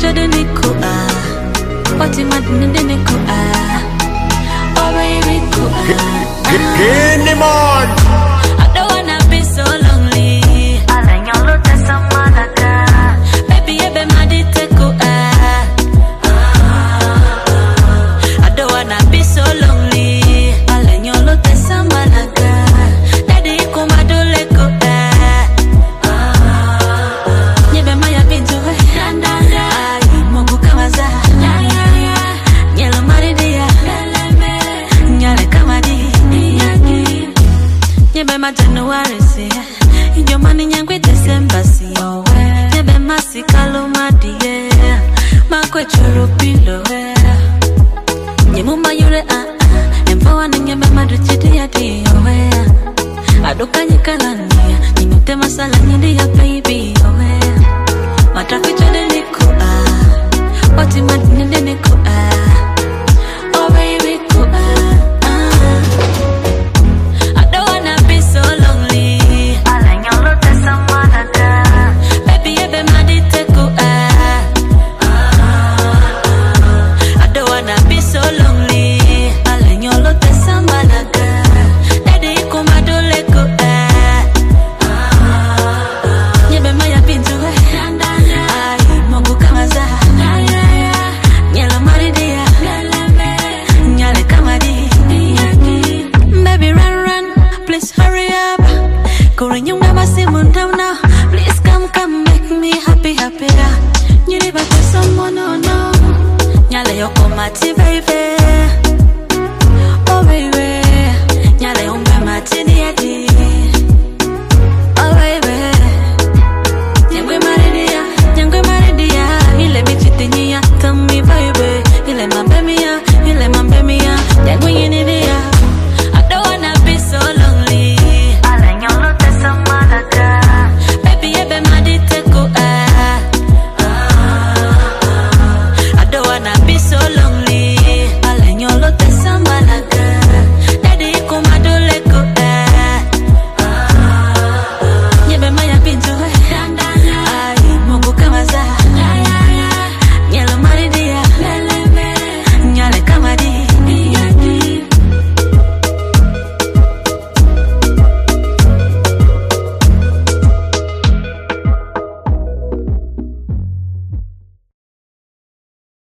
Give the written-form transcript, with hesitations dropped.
the nico what in my nico oh baby go Get him on. I don't wanna be so lonely. Baby, I be mad at go I don't wanna be so lonely. Daddy, come and do let go Nyebe maya bintu Mogu kawaza Nyelo maridia Nyale kamadi Nyebe ma January siya Inyo mani nyangwe December siya Nyebe masi kalumadi Makwe churu pilo Nyemu mayure Empowa ni nyebe maduchiti ya diyo Aduka nyikalani Nyinute masala nyindi ya baby Mataficho de niku Wati madini de niku oh baby ku I don't wanna be so lonely. Baby, I be mad at go I don't wanna be so lonely. Alanyolo te samanaga. Daddy, come and do let go Nyebe maya pintu Mogu kawaza Nyelo maridia Nyale kamadi Baby run, please hurry up Kurinyunga basi down now. Please come make me happy Nyiri bako someone no Nyale yoko mati baby oh baby